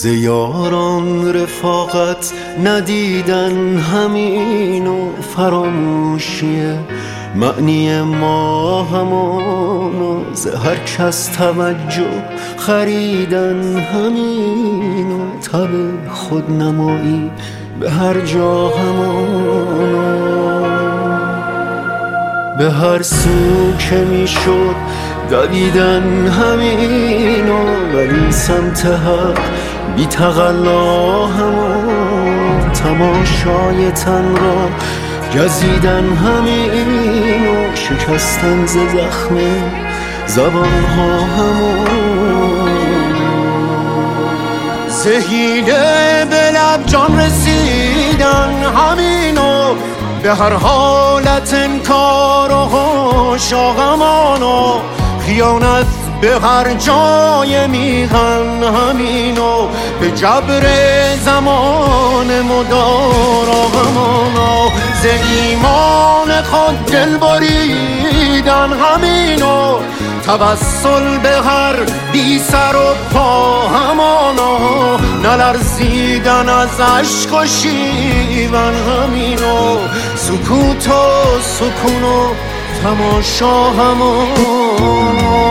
ز یاران رفاقت ندیدن همین و فراموشیه معنی ما همان و ز هر کس توجه خریدن همین و تب خودنمایی به هر جا همان به هر سو که میشد دویدن همین و ولی سمت حق بی تقلا همون تماشای تن را گزیدن همین و شکستن ز زخم زبان ها همون زهیده به لب جان رسیدن همین و به هر حالت انکار و هوشاغمان و خیانت به هر جای میهن همین و به جبر زمان مدار آغمان ز ایمان خود دل بریدن همین و توسل به هر بی سر و پا همانا نلرزیدن از عشق و شیون همین و سکوت و سکون و تماشا همانا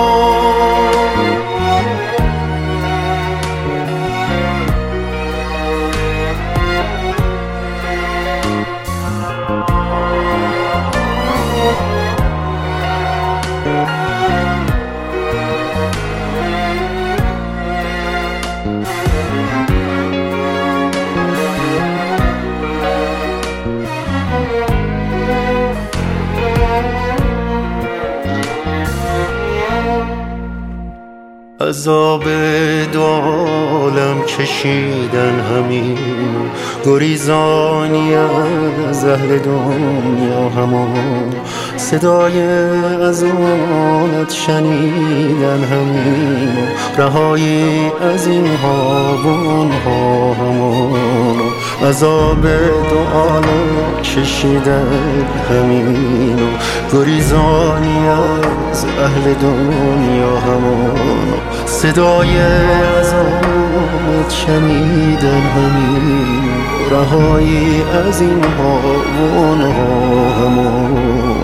عذاب دو عالم کشیدن همین گریزانی از اهل دنیا همان صدای اذانت شنیدن همین رهایی از این ها و اون ها همان عذاب دو عالم کشیدن همین گریزانی از اهل دنیا همان صدای اذانت شنیدن همین رهایی از این ها و اون ها همان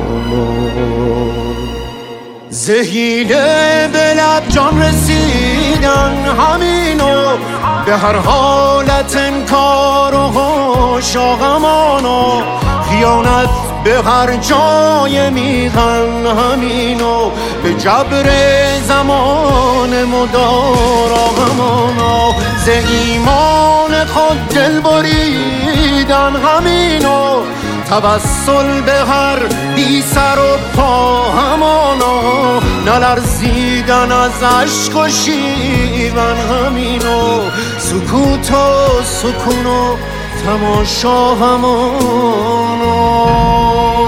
زهیده به لب جان رسیدن همین و به هر حالت انکار و هوشاغمان و خیانت به هر جای میهن همین و به جبر زمان مدار آغمان ز ایمان خود دل بریدن همین و توسل به هر بی سر و پا همانا نلرزیدن از عشق و شیون همین و سکوت و سکون و تماشا همانا